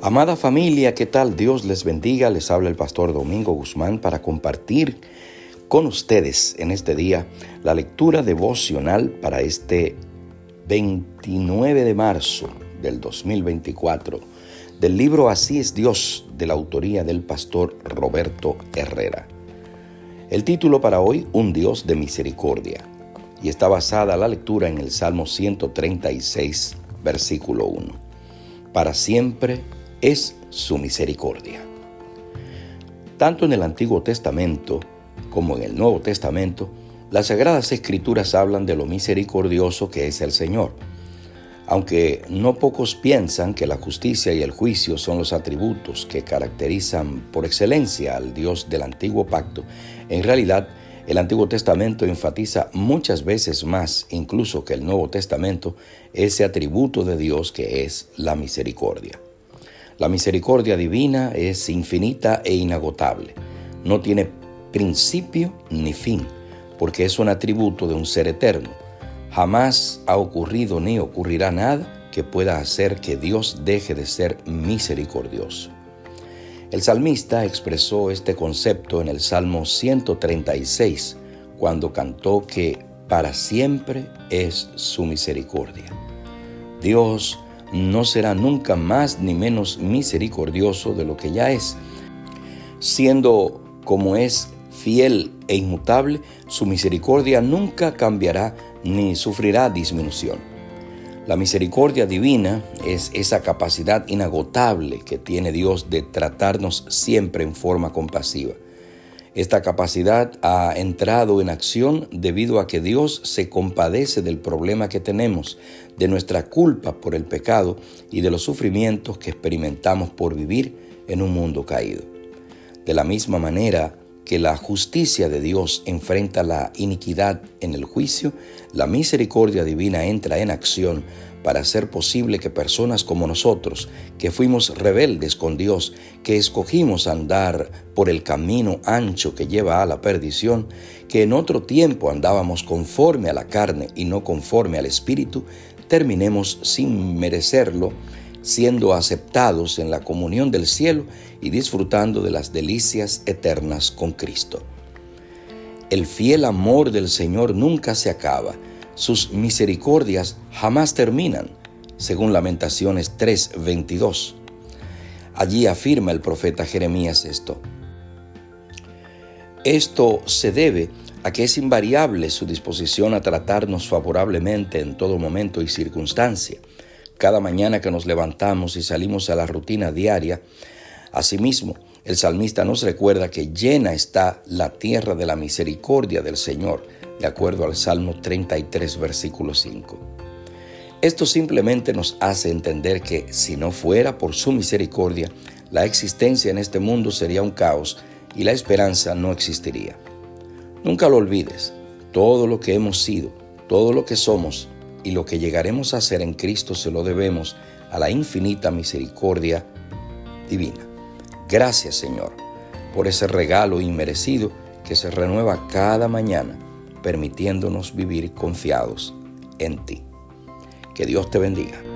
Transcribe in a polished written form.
Amada familia, ¿qué tal? Dios les bendiga. Les habla el pastor Domingo Guzmán para compartir con ustedes en este día la lectura devocional para este 29 de marzo del 2024 del libro Así es Dios, de la autoría del pastor Roberto Herrera. El título para hoy, Un Dios de Misericordia, y está basada la lectura en el Salmo 136, versículo 1. Para siempre es su misericordia. Tanto en el Antiguo Testamento como en el Nuevo Testamento, las Sagradas Escrituras hablan de lo misericordioso que es el Señor. Aunque no pocos piensan que la justicia y el juicio son los atributos que caracterizan por excelencia al Dios del Antiguo Pacto, en realidad el Antiguo Testamento enfatiza muchas veces más, incluso que el Nuevo Testamento, ese atributo de Dios que es la misericordia. La misericordia divina es infinita e inagotable. No tiene principio ni fin, porque es un atributo de un ser eterno. Jamás ha ocurrido ni ocurrirá nada que pueda hacer que Dios deje de ser misericordioso. El salmista expresó este concepto en el Salmo 136, cuando cantó que para siempre es su misericordia. Dios no será nunca más ni menos misericordioso de lo que ya es. Siendo como es fiel e inmutable, su misericordia nunca cambiará ni sufrirá disminución. La misericordia divina es esa capacidad inagotable que tiene Dios de tratarnos siempre en forma compasiva. Esta capacidad ha entrado en acción debido a que Dios se compadece del problema que tenemos, de nuestra culpa por el pecado y de los sufrimientos que experimentamos por vivir en un mundo caído. De la misma manera que la justicia de Dios enfrenta la iniquidad en el juicio, la misericordia divina entra en acción para hacer posible que personas como nosotros, que fuimos rebeldes con Dios, que escogimos andar por el camino ancho que lleva a la perdición, que en otro tiempo andábamos conforme a la carne y no conforme al Espíritu, terminemos sin merecerlo, siendo aceptados en la comunión del cielo y disfrutando de las delicias eternas con Cristo. El fiel amor del Señor nunca se acaba. Sus misericordias jamás terminan, según Lamentaciones 3:22. Allí afirma el profeta Jeremías esto. Esto se debe a que es invariable su disposición a tratarnos favorablemente en todo momento y circunstancia. Cada mañana que nos levantamos y salimos a la rutina diaria, asimismo, el salmista nos recuerda que llena está la tierra de la misericordia del Señor, de acuerdo al Salmo 33, versículo 5. Esto simplemente nos hace entender que si no fuera por su misericordia, la existencia en este mundo sería un caos y la esperanza no existiría. Nunca lo olvides, todo lo que hemos sido, todo lo que somos y lo que llegaremos a ser en Cristo se lo debemos a la infinita misericordia divina. Gracias, Señor, por ese regalo inmerecido que se renueva cada mañana, permitiéndonos vivir confiados en ti. Que Dios te bendiga.